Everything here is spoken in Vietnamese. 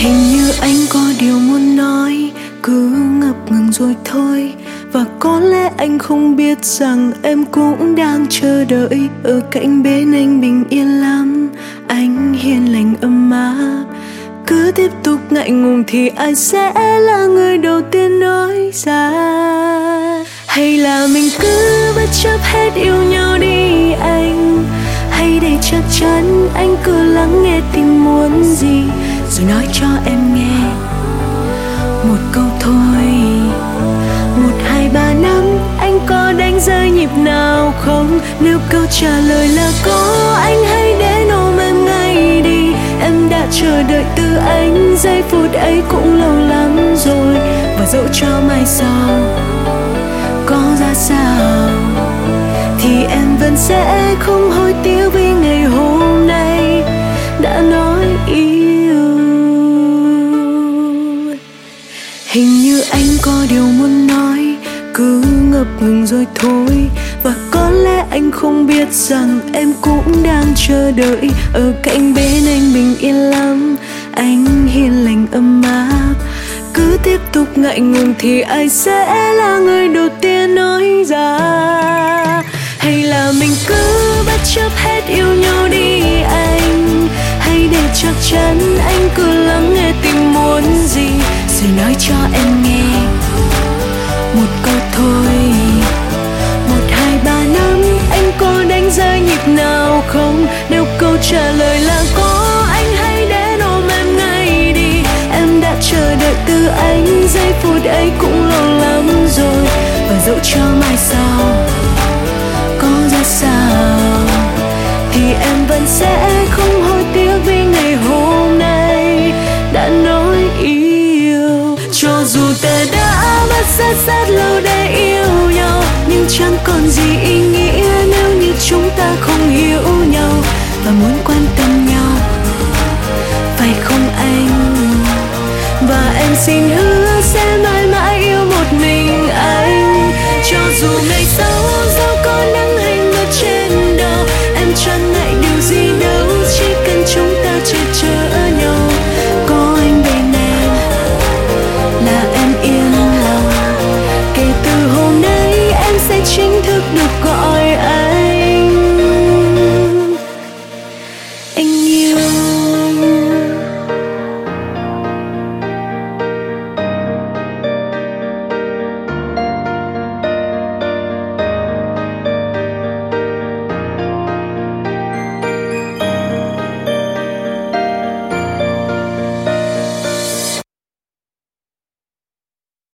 Hình như anh có điều muốn nói, cứ ngập ngừng rồi thôi. Và có lẽ anh không biết rằng em cũng đang chờ đợi ở cạnh bên anh bình yên lắm. Anh hiền lành ấm áp, cứ tiếp tục ngại ngùng thì ai sẽ là người đầu tiên nói ra? Hay là mình cứ bất chấp hết yêu nhau đi anh? Hay để chắc chắn anh cứ lắng nghe tim muốn gì, rồi nói cho em nghe một câu thôi. 1, 2, 3 năm anh có đánh rơi nhịp nào không? Nếu câu trả lời là có, anh hãy đến ôm em ngay đi. Em đã chờ đợi từ anh, giây phút ấy cũng lâu lắm rồi. Và dẫu cho mai sau có ra sao thì em vẫn sẽ không hối tiếc vì ngày hôm nay đã nói yêu. Hình như anh có điều muốn nói, cứ ngập ngừng rồi thôi. Và có lẽ anh không biết rằng em cũng đang chờ đợi ở cạnh bên anh bình yên lắm. Anh hiền lành ấm áp, cứ tiếp tục ngại ngùng thì ai sẽ là người đầu tiên nói ra? Hay là mình cứ bất chấp hết yêu nhau đi anh? Hay để chắc chắn anh cứ lắng nghe tim muốn gì, rồi nói cho em nghe một câu thôi. 1, 2, 3 năm anh có đánh rơi nhịp nào không? Nếu câu trả lời là có, anh hãy đến ôm em ngay đi. Em đã chờ đợi từ anh, giây phút ấy cũng lâu lắm rồi. Và dẫu cho mai sau có ra sao thì em vẫn sẽ không hối tiếc vì ngày hôm nay đã nói yêu. Cho dù ta đã mất rất lâu để yêu nhau, nhưng chẳng còn gì ý nghĩa nếu như chúng ta không hiểu nhau và muốn quan tâm nhau, phải không anh? Và em xin hứa